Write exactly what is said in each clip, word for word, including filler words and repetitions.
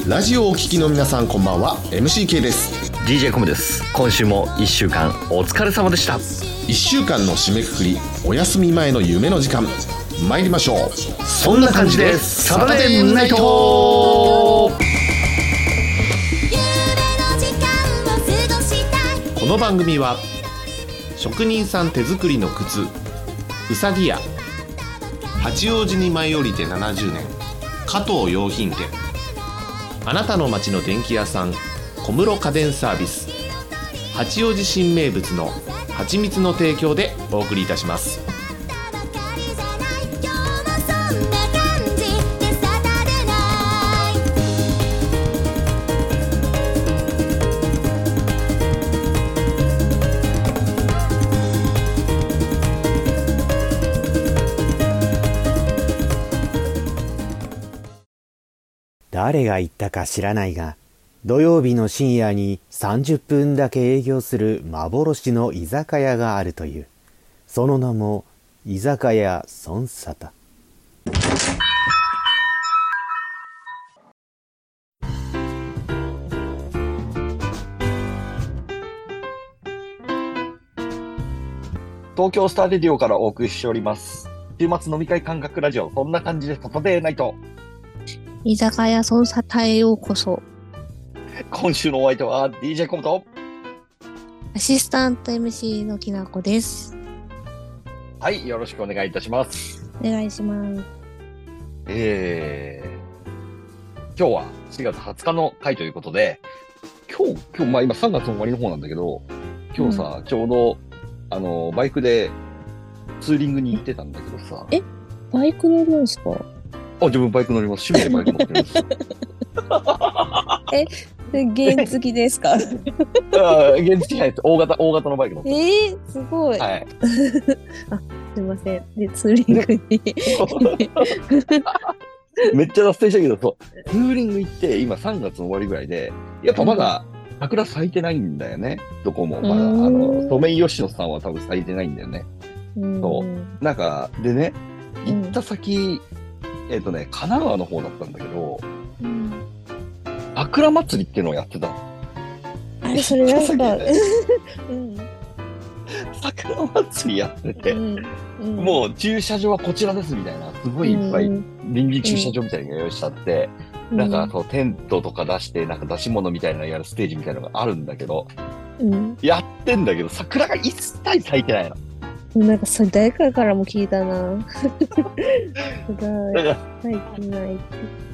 ラジオをお聞きの皆さんこんばんは。 エムシーケー です。 ディージェー コムです。今週もいっしゅうかんお疲れ様でした。 いっしゅうかんの締めくくり、お休み前の夢の時間、参りましょう。 そんな感じでサタデームーンナイト。この番組は職人さん手作りの靴うさぎ屋、八王子に舞い降りてななじゅうねん加藤洋品店、あなたの街の電気屋さん小室家電サービス、八王子新名物の蜂蜜の提供でお送りいたします。 誰が言ったか知らないが、土曜日の深夜にさんじゅっぷんだけ営業する幻の居酒屋があるという。その名も居酒屋孫沙汰。 東京スターレディオからお送りしております。週末飲み会感覚ラジオ、そんな感じでサタデーナイト。 居酒屋孫沙汰へようこそ。 今週のお相手は ディージェー コムとアシスタント エムシー のきなこです。 はい、よろしくお願いいたします。 お願いします。 えー、今日はしがつはつかの回ということで、今日、今日、まあ今さんがつの終わりの方なんだけど、今日さ、うん、ちょうど、あの、バイクでツーリングに行ってたんだけどさ。 え、バイク乗るんですか？ あ、自分バイク乗ります。趣味でバイク乗ってるんです。 え、原付ですか？あ、 原付じゃないです。大型、大型のバイク乗ってます。 えー、すごい。はい。あ、すいません。で、ツーリングに。 めっちゃ脱線したけど、そう。ツーリング行って、今さんがつの終わりぐらいで、やっぱまだ桜咲いてないんだよね。どこも。まだ、あの、ソメイヨシノさんは多分咲いてないんだよね。そう。なんか、でね、行った先、うんえっ、ー、とね、神奈川の方だったんだけど、うん、桜祭りっていうのをやってたの。 あれ、それなんか、うん、 桜祭りやってて、うんうん、もう駐車場はこちらですみたいな、すごいいっぱい臨時駐車場みたいなのが用意しちゃって、うん、なんかそうテントとか出して、なんか出し物みたいなのやるステージみたいなのがあるんだけど、うん、やってんだけど、桜が一切咲いてないの。 なんかそれ誰かからも聞いたな。すごい。最近ない。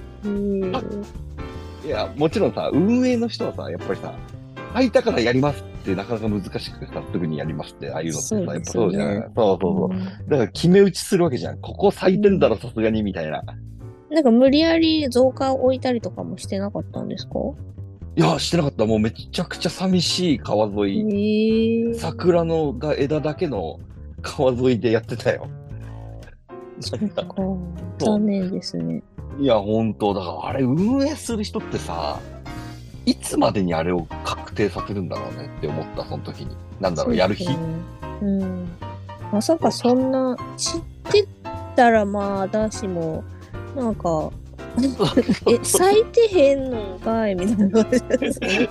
いや、もちろんさ、運営の人はさ、やっぱりさ、咲いたからやりますってなかなか難しくてさ、すぐにやりますって、ああいうのってさ、ね、やっぱそうじゃん。そうそうそう。うん、だから決め打ちするわけじゃん。ここ咲いてんだろ、さすがに、みたいな。 なんか無理やり造花を置いたりとかもしてなかったんですか？ いや、してなかった。もうめちゃくちゃ寂しい川沿い。えー、桜のが枝だけの川沿いでやってたよ。 そっか。残念ですね。 いや、ほんと。だからあれ運営する人ってさ、いつまでにあれを確定させるんだろうねって思った、その時に。なんだろう、やる日。 うん。まさかそんな、知ってたらまあ、私も、なんか、え、咲いてへんのかいみたいな感じですね。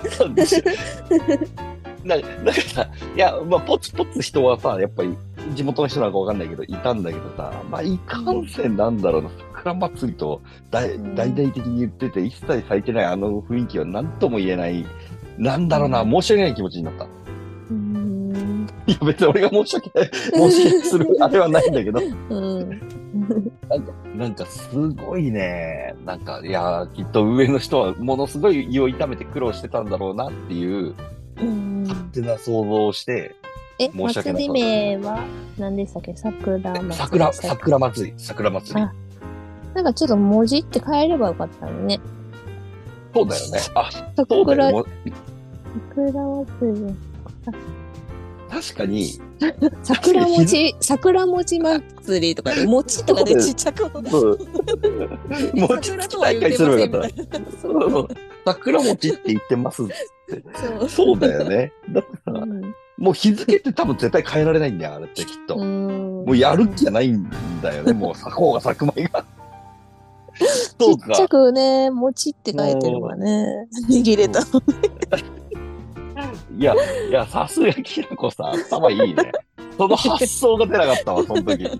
ななんかさ、いや、まあ、ポツポツ人はさ、やっぱり地元の人なんかわかんないけど、いたんだけどさ、まあ、いかんせんなんだろうな、桜祭りと大々的に言ってて、一切咲いてないあの雰囲気は何とも言えない、なんだろうな、申し訳ない気持ちになった。うん、いや、別に俺が申し訳ない、申し訳するあれはないんだけど。うんなんか、なんかすごいね、なんか、いや、きっと上の人はものすごい胃を痛めて苦労してたんだろうなっていう、勝手な想像をして、 え、申し訳ない。祭り名は何でしたっけ？桜祭り。 桜、桜祭り、桜祭り。あ、 なんかちょっと文字って変えればよかったのね。 そうだよね。あ、そうだよね。 桜祭り。 確かに。 桜餅、桜餅祭りとかで、餅とかでちっちゃく。 餅と大会するよかった。桜餅って言ってますって。そう。そうだよね。だから、うん、もう日付って多分絶対変えられないんだよ、あれってきっと。うんもうやる気じゃないんだよね、もう咲こうが咲く前が。 そうかちっちゃくね、もちって書いてるわね。握れた。 いや、いや、さすがきなこさん、頭いいね。その発想が出なかったわ、その時。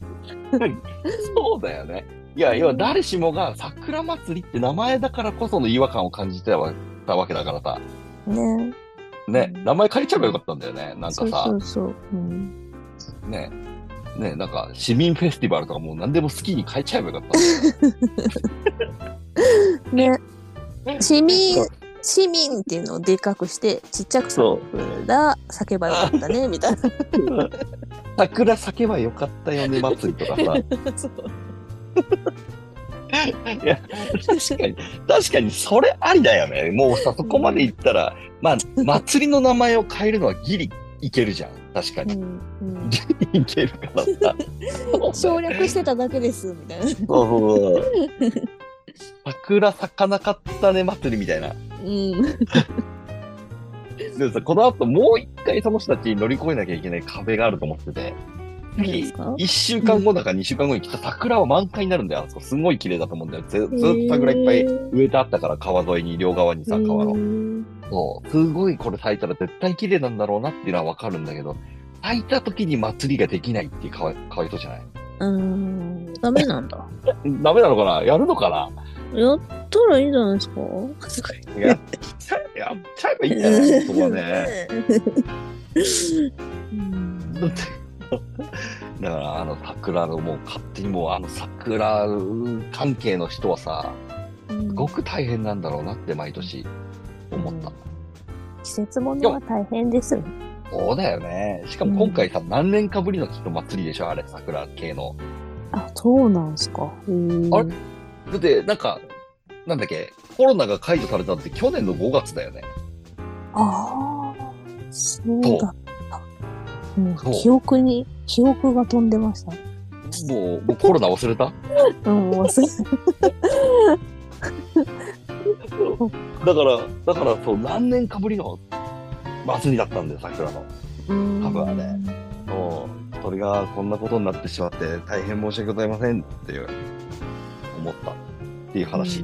そうだよね。いや、要は誰しもが桜祭りって名前だからこその違和感を感じてたわけだからさ。 ね。 ね、名前変えちゃえばよかったんだよね。なんかさ。 そうそうそう。うん、 ね、ね、なんか市民フェスティバルとかもう何でも好きに変えちゃえばよかったんだよ。 ね。市民、市民っていうのをでかくして、ちっちゃく桜叫ばよかったね、みたいな。 桜叫ばよかったよね、祭りとかさ。 そういや、確かに、確かにそれありだよね。もうさ、そこまで言ったら、まあ、祭りの名前を変えるのはギリいけるじゃん。確かに。 うんうん、 ギリいけるからさ。 省略してただけです、みたいな。 そうそう。桜咲かなかったね、祭りみたいな。 うん。 でもさ、この後もう一回その人たちに乗り越えなきゃいけない壁があると思ってて、次、一週間後だか二週間後に来た桜は満開になるんだよ。あそこすごい綺麗だと思うんだよ。ず, ずっと桜いっぱい植えてあったから、川沿いに、両側にさ、川の。そう。すごいこれ咲いたら絶対綺麗なんだろうなっていうのはわかるんだけど、咲いた時に祭りができないっていうかわかわいそうじゃない？ うーん、ダメなんだ。 ダメなのかな？やるのかな？ やったらいいんじゃないですか？ やっちゃえ、やっちゃえばいいんじゃないそこはね。だってだから、あの、桜のもう勝手にもう、あの、桜関係の人はさ、すごく大変なんだろうなって毎年思った。うん、 季節物は大変ですよ。 そうだよね。しかも今回さ、うん、何年かぶりのきっと祭りでしょあれ、桜系の。 あ、そうなんすか。 あれだって、なんか、なんだっけ、コロナが解除されたって去年のごがつだよね。 ああ、そうだった。うん、記憶に、記憶が飛んでました。 もう、もうコロナ忘れたうん、忘れた。だから、だからそう、何年かぶりの祭りだったんだよ、桜の。多分あれ。そう。それがこんなことになってしまって、大変申し訳ございませんっていう、思ったっていう話。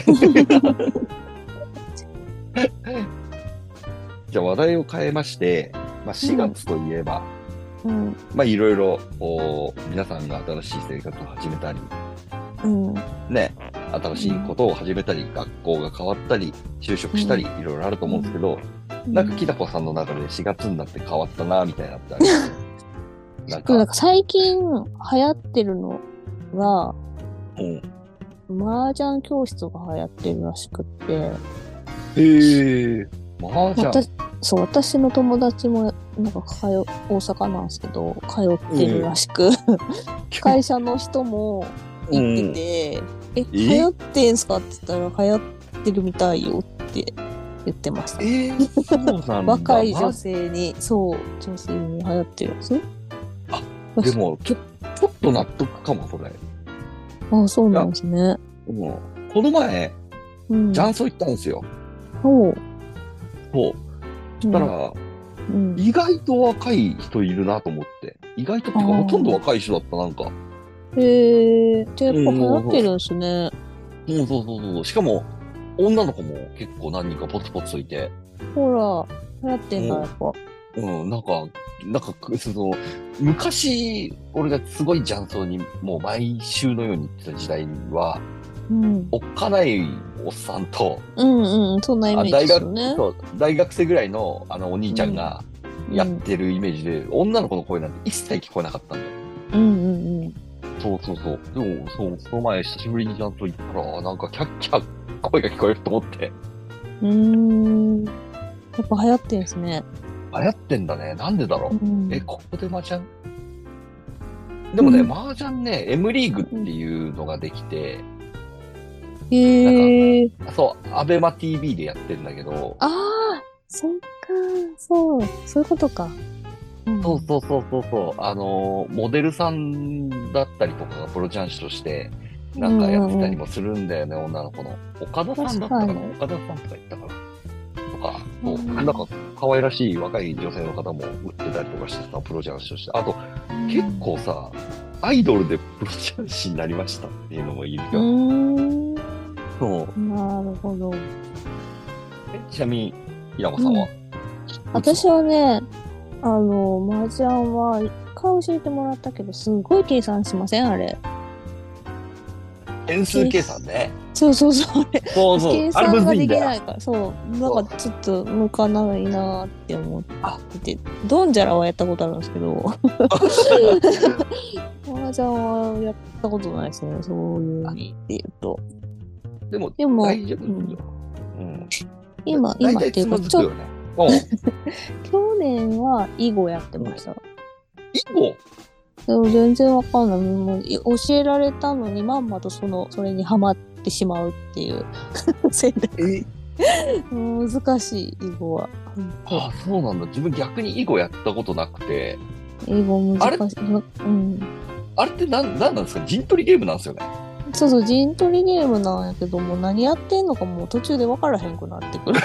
じゃあ話題を変えまして、まあ、しがつといえば、うん、まあいろいろこう皆さんが新しい生活を始めたり、うん、ね、新しいことを始めたり、うん、学校が変わったり、就職したり、いろいろあると思うんですけど、うん、なんかきなこさんの中でしがつになって変わったなみたいなってあります？ なんかなんか最近流行ってるのが、うん、麻雀教室が流行ってるらしくって。 へー。麻雀。 私、そう、私の友達も、なんか通、大阪なんですけど、通ってるらしく、うん、会社の人も行ってて、うん、え、流行ってんすかって言ったら、流行ってるみたいよって言ってました。 えー、そうなんだ。 若い女性に、そう、女性に流行ってるやつ？ あ、でも、ちょ、ちょっと納得かも、それ。 あ、そうなんですね。 うん、この前、うん、雀荘行ったんですよ。 ほう。 そう。そしたら、うん、意外と若い人いるなと思って。意外とっていうか、ほとんど若い人だった、なんか。 へえー、じゃあやっぱ流行ってるんですね。 うん、そうそうそう。しかも、女の子も結構何人かポツポツといて。 ほら、流行ってんだ、やっぱ。 うん、なんか、なんか、その、昔、俺がすごい雀荘にもう毎週のように行ってた時代は、うん、おっかないおっさんと、 うんうん、そんなイメージですよね。 大学、そう、大学生ぐらいのあのお兄ちゃんがやってるイメージで、うん、女の子の声なんて一切聞こえなかったんだよ。 うんうんうん。 そうそうそう。でも、そう、その前久しぶりにちゃんと行ったら、なんかキャッキャ声が聞こえると思って。 うーん。やっぱ流行ってんですね。 流行ってんだね。なんでだろう。うん、え、ここで麻雀でもね、うん、麻雀ね、M リーグっていうのができて、 へー。 なんかそう、アベマ ティーブイ でやってるんだけど。 ああ、そっか、そう、そういうことか。 うん、そうそうそうそうそう、あの、モデルさんだったりとかがプロ雀士として、なんかやってたりもするんだよね、うんうん、女の子の。岡田さんだったかな岡田さんとか言ったかなとか、そう、うん、なんか可愛らしい若い女性の方も売ってたりとかしてさ、プロ雀士として。あと、うん、結構さ、アイドルでプロ雀士になりましたっていうのもいるよ。 そう。 なるほど。 えちなみに、平子さんは、 私はね、あの、麻雀は一回教えてもらったけど、すごい計算しませんあれ。 変数計算ね。 そうそうそう、あれ。 そうそう。 計あれむ算がでずいんだよ。 きないから、そう。なんかちょっと向かないなーって思ってて、ドンジャラはやったことあるんですけど、麻雀はやったことないですね、そういう意味で言うと。 でも、 でも大丈夫よ。うん。 今、 大体今っていうか、ちょっつまずくよね。うん。 と、去年は囲碁やってました。 囲碁でも全然わかんない。もうい教えられたのにまんまとその、それにハマってしまうっていう戦略。 え難しい、囲碁は。 ああ、そうなんだ。自分逆に囲碁やったことなくて。 囲碁難しい。うん。 あれってなん、なんなんですか？陣取りゲームなんですよね。 そうそう、陣取りゲームなんやけども、何やってんのかもう途中で分からへんくなってくる。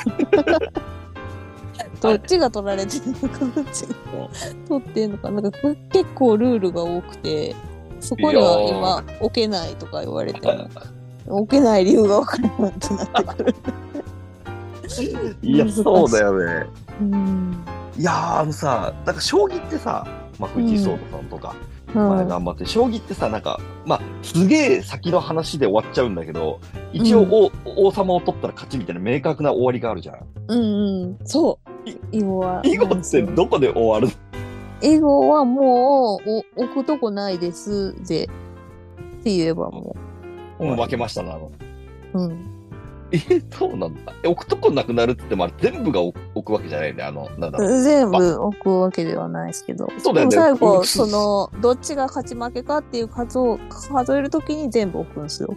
どっちが取られてるのか、どっちが取ってんのか。なんか結構ルールが多くて、そこには今置けないとか言われても、置けない理由が分からなくなってくる。 いや、そうだよね。 うん。 いやー、あのさ、なんか将棋ってさ、まあ、藤井聡太さんとか、 うんまあ、頑張って、将棋ってさ、なんか、まあ、すげえ先の話で終わっちゃうんだけど、一応王、王様を取ったら勝ちみたいな明確な終わりがあるじゃん。 うんうん。そう。囲碁は。 囲碁ってどこで終わるの？ 囲碁はもうお置くとこないですでって言えばももう負けましたな、あの。 う。うん。 え、そうなんだ。え、置くとこなくなるって言っても、あれ全部が置置くわけじゃないんだよ。あの、なんだろう。 全部置くわけではないですけど。 そうだよねでも最後、 うんその、どっちが勝ち負けかっていう数を数えるときに全部置くんですよ。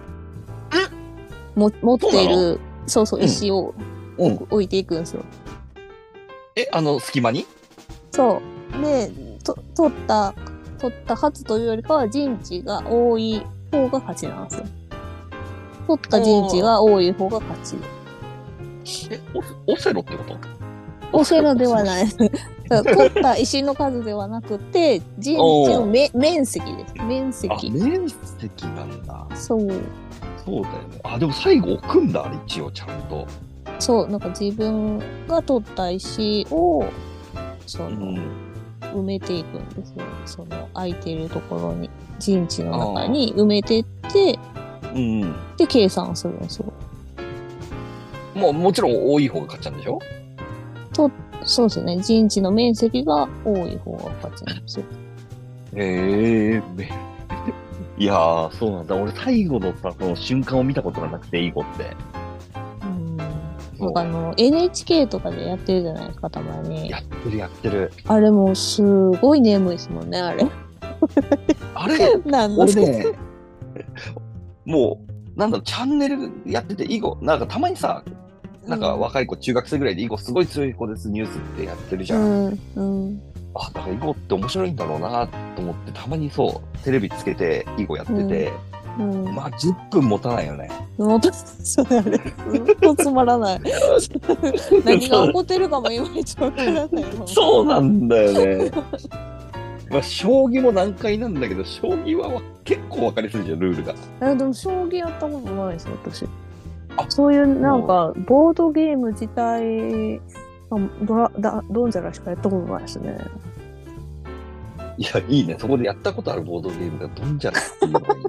も持っている、そうそう、 うん石をうん。 置いていくんですよ。 え、あの、隙間にそう。で、と取った、取った数というよりかは陣地が多い方が勝ちなんですよ。取った陣地が多い方が勝ち。 え、オオセロってこと？ オセロではない。取った石の数ではなくて、陣地のめ面積です。面あ、 積。 面積なんだ。 そう。 そうだよね。あ、でも最後置くんだ、あれ一応ちゃんと。 そう、なんか自分が取った石を、その、 うん。 埋めていくんですよ。その空いてるところに、陣地の中に埋めていって、 うん。 で、計算するんですよ。 もう、もちろん多い方が勝っちゃうんでしょ？ と、そうですね。陣地の面積が多い方が勝ちなんですよ。 へえー。めいやー、そうなんだ。俺最後のさ、その瞬間を見たことがなくて、囲碁って。 うん。 そうなんかあの、エヌエイチケー とかでやってるじゃないですか、たまに。 やってるやってる。 あれもすごい眠いですもんね、あれ。 あれ、 なんの俺ね、もう、なんだろう、チャンネルやってて、囲碁、なんかたまにさ、なんか若い子、中学生ぐらいで囲碁すごい強い子ですニュースってやってるじゃん。 うん、うん。 あ、だから囲碁って面白いんだろうなと思って、たまにそう、テレビつけて囲碁やってて、 うん。 まあじゅっぷん持たないよね。 もっと、そうあれ、ずっとつまらない。何が起こってるかもいまいちわからないの。 そうなんだよね。まあ、将棋も難解なんだけど、将棋は結構分かりやすいじゃん、ルールが。 え、でも将棋やったことないですよ、私。 あそういう、なんか、ボードゲーム自体、あドラ、だ、ドンジャラしかやったことないですね。 いや、いいね。そこでやったことあるボードゲームがドンジャラっていうのがいい。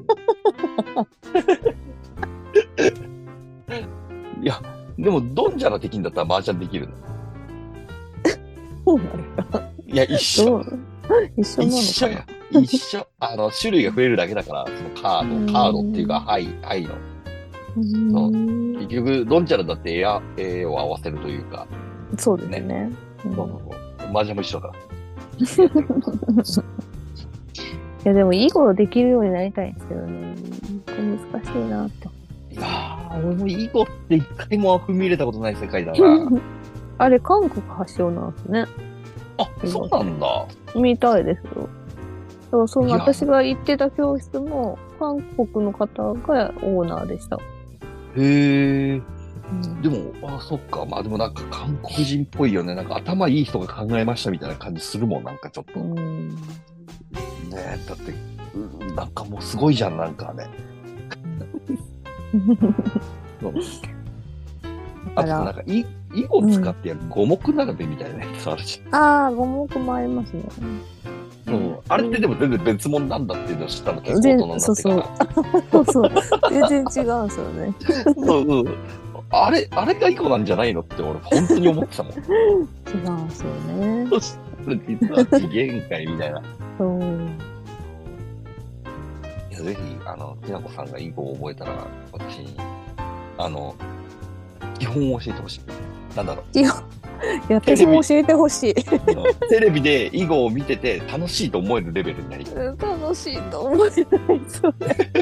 いや、でも、ドンジャラできんだったら麻雀できるの。 そうなんだ。 いや、一緒。 どう一緒なのかな一緒や。一緒。あの、種類が増えるだけだから、そのカード、カードっていうか、はい、はいの。 うーん結局、ドンジャラだって絵や、絵を合わせるというか、 そうですね。うんそうそうそう。麻雀も一緒だから。 いや、でも、囲碁できるようになりたいんですけどね。難しいなって。 いやー、俺も囲碁って一回も踏み入れたことない世界だな。 あれ、韓国発祥なんですね。 あ、そうなんだ。 みたいですよ。そう、そのいや私が行ってた教室も、韓国の方がオーナーでした。 へえ。 うんでも、あ、そっか。まあでもなんか韓国人っぽいよね。なんか頭いい人が考えましたみたいな感じするもん。なんかちょっと。ねうんえ、だって、うんなんかもうすごいじゃん、なんかね。 そうあとなんかい囲碁使ってやる五目並べみたいなやつあるし、 ああ、五目もありますね。 うん、あれってでも全然別物なんだっていうのを知ったの結構大人になってから。 そうそう。全然違うんですよね。 そうそう。あれ、あれが囲碁なんじゃないのって俺本当に思ってたもん。 違うんですよね。 そして実は次元会みたいな。 そう。 いやぜひ、あの、きなこさんが囲碁を覚えたら、私に、あの、基本を教えてほしい。なんだろう。 いや、私も教えてほしい。 テレビで囲碁を見てて楽しいと思えるレベルになりたい。 楽しいと思えないそう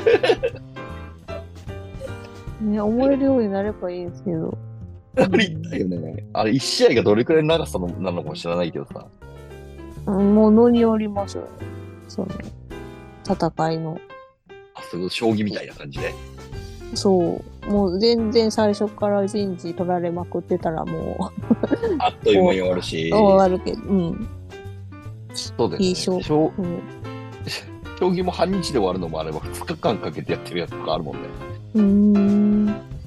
ね。ね、思えるようになればいいんですけど。 なりたいよね。あれ、一試合がどれくらいの長さのなのかも知らないけどさ。 ものによりますよね。そうね。戦いの。 あ、すごい、将棋みたいな感じで。 そう。もう全然最初から陣地取られまくってたらもう。 あっという間に終わるし。 終わるけど、うん。 そうですね。 いい将将うん、 将棋も半日で終わるのもあれば、ふつかかんかけてやってるやつとかあるもんね。 うーん。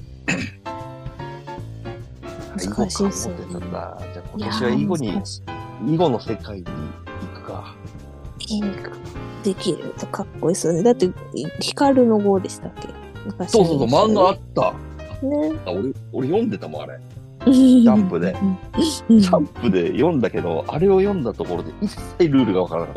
難しいっすよね。じゃあ今年は囲碁に、囲碁の世界に行くか。 できるとかっこいいっすよね。だって、光の碁でしたっけ？昔そうそうそう、漫画あった。 ね。 あ俺、俺読んでたもん、あれ。ジャンプで。ジャンプで読んだけど、あれを読んだところで一切ルールがわからなかった。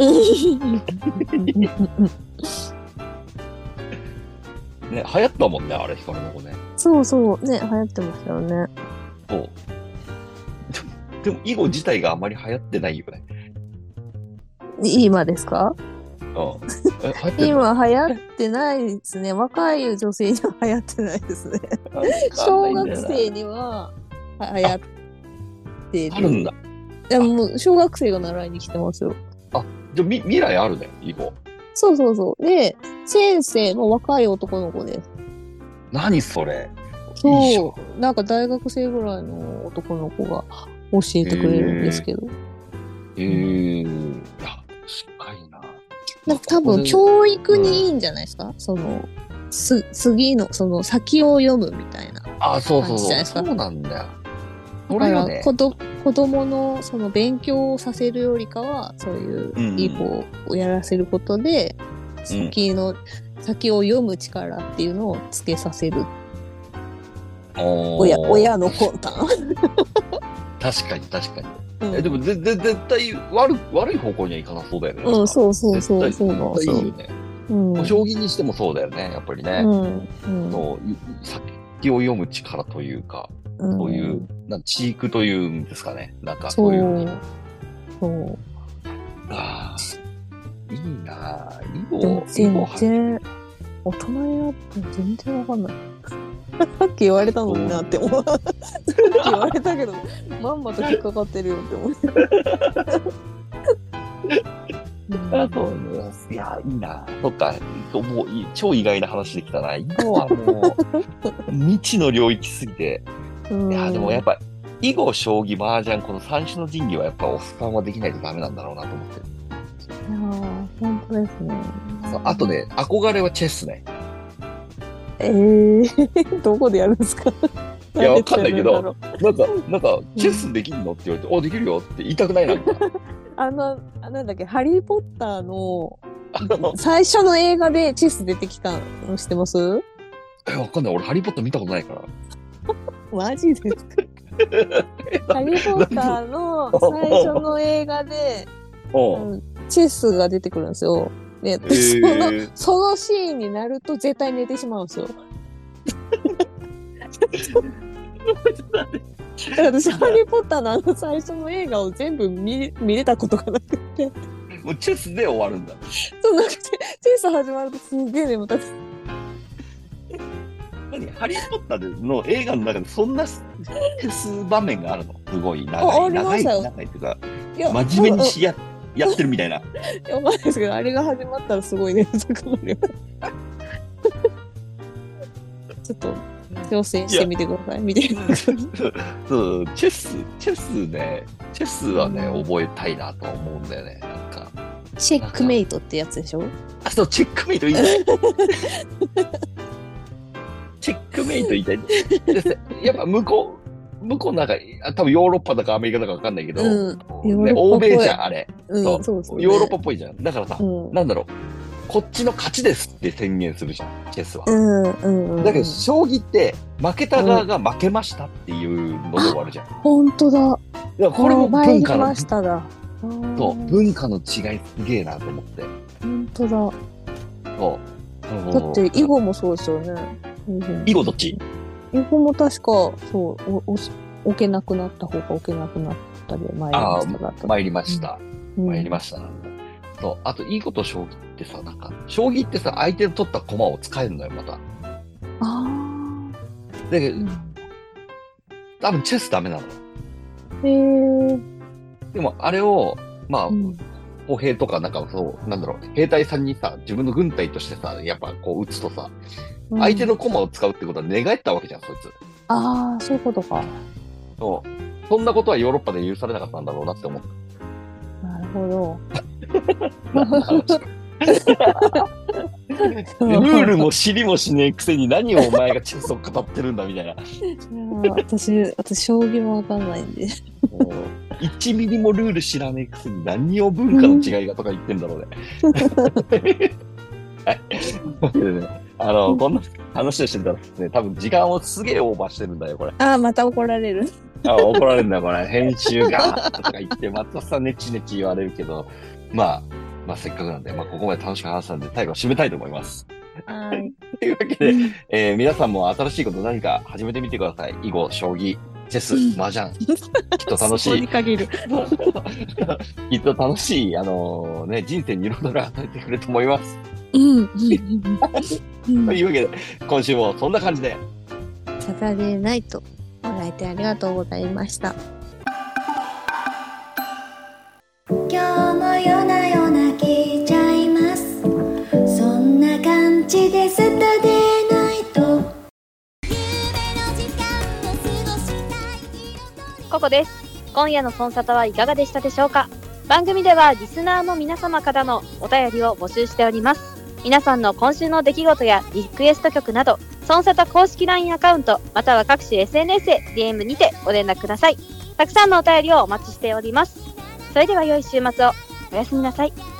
ね、流行ったもんね、あれ、光の子ね。 そうそう、ね、流行ってましたよね。 そう。でも、囲碁自体があまり流行ってないよね。 今ですか？ うん。え、流行ってんの？ 今流行ってないですね。若い女性には流行ってないですね。小学生には流行ってる。 あるんだ。 いや、もう小学生が習いに来てますよ。 あ、じゃあみ未来あるね、囲碁。 そうそうそう。で、先生も若い男の子です。 何それ？ そう。 いいじゃん。 なんか大学生ぐらいの男の子が教えてくれるんですけど。 へえー。いや、しっかりな。 なんか多分教育にいいんじゃないですか、うん、その、す、次の、その先を読むみたいな。 あ、そうそうそう。 感じじゃないですか。 そうなんだよ。 だから、 ね、 子ど子供のその勉強をさせるよりかは、そういう囲碁をやらせることで、うん、先の、先を読む力っていうのをつけさせる。親、親の魂胆。 確かに確かに。 うん、 えでもぜぜ絶対悪悪い方向にはいかなそうだよね。 うん、そうそうそうそうなんですよ。いいよね。うん、将棋にしてもそうだよね、やっぱりね。うんうん、の先を読む力というか、うん、そういうなん知育というんですかね。なんかそういう。 そう。 ああ、いいなぁ。囲碁。全然大人になって全然わかんない。さっき言われたのになって思う。さっき言われたけど、まんまと引っかかってるよって思って。 あそういや、いいな。そっか、もう超意外な話できたな。今はもう、未知の領域すぎて。いや、でもやっぱ、囲碁、将棋、麻雀、この三種の神器はやっぱおっさんはできないとダメなんだろうなと思ってる。 いやー、本当ですね。 あとね、憧れはチェスね。 えー、どこでやるんですか？ いや、わかんないけど、なんか、なんか、チェスできるのって言われて、あ、できるよって言いたくないなんか。 あの、なんだっけ、ハリーポッターの、最初の映画でチェス出てきたの知ってます？ え、わかんない。俺、ハリーポッター見たことないから。 マジですか？ハリーポッターの最初の映画で、チェスが出てくるんですよ。ね、その、そのシーンになると絶対寝てしまうんですよ。私、ハリー・ポッターのあの最初の映画を全部 見, 見れたことがなくて。 もうチェスで終わるんだ。 そう、なんかチェス始まるとすげえ眠たくて。 何ハリー・ポッターの映画の中でそんなチェス場面があるの？すごい長い、長い、長いっていうか、真面目にしや、やってるみたいな。いや、わかんないですけど、あれが始まったらすごい眠たくなるよ。ちょっと、挑戦してみてください、みたいな。そう、 チェス、チェスね、チェスはね、覚えたいなとは思うんだよね、なんか。 チェックメイトってやつでしょ？ あ、そう、チェックメイトいいね。チェッメイトいたい。でやっぱ向こう、向こうなんか、多分ヨーロッパだかアメリカだかわかんないけど、 うんね、欧米じゃん、あれ。 うん、 そうそうそうねヨーロッパっぽいじゃん。だからさ、 うんなんだろう、こっちの勝ちですって宣言するじゃん、チェスは。 うんうんうん。 だけど、将棋って、負けた側が負けましたっていうので終わるじゃん。 本当だ。 だからこれも参り文化のま、しただ。 そう、文化の違いすげえなと思って。 本当だ。 そう。 だって、囲碁もそうですよね。 囲碁どっち？ 囲碁も確か、そう、お、お、置けなくなった方が置けなくなったり、参りまあしただった。 あ、参りました。 うん参りました。そう。あと、囲碁と将棋ってさ、なんか、将棋ってさ、相手の取った駒を使えるのよ、また。 ああ。 だけど、 うん多分チェスダメなの。 へえ。 でも、あれを、まあ、 うん歩兵とかなんかそう、なんだろう、兵隊さんにさ、自分の軍隊としてさ、やっぱこう撃つとさ、相手の駒を使うってことは寝返ったわけじゃん、そいつ。 ああ、そういうことか。 そう。そんなことはヨーロッパで許されなかったんだろうなって思った。 なるほど。 何の話ルールも知りもしねえくせに何をお前がチェスを語ってるんだみたいな。 いや私、私、将棋もわかんないんで。 いちミリもルール知らねえくせに何を文化の違いがとか言ってんだろうね。はい。というわけでね、あの、こんな話をしてたらですね、多分時間をすげえオーバーしてるんだよ、これ。 ああ、また怒られる。 あ怒られるんだよ、これ。編集がとか言って、松田さんねちねち言われるけど、まあ、まあせっかくなんで、まあここまで楽しく話したんで、最後締めたいと思います。 はい。 というわけで、えー皆さんも新しいこと何か始めてみてください。囲碁、将棋、チェス、麻雀。きっと楽しい。 そこに限る。 きっと楽しい、あのね、人生に彩りを与えてくれると思います。 うん。うんというわけで、今週もそんな感じで。 サタデーナイト、ご来店ありがとうございました。 今日も夜な夜な聞いちゃいます。そんな感じでサタデーナイト。 ココです。今夜のソンサタはいかがでしたでしょうか。番組ではリスナーの皆様からのお便りを募集しております。皆さんの今週の出来事やリクエスト曲など、ソンサタ公式 ライン アカウント、または各種 エスエヌエス へ ディーエム にてご連絡ください。たくさんのお便りをお待ちしております。それでは良い週末を。おやすみなさい。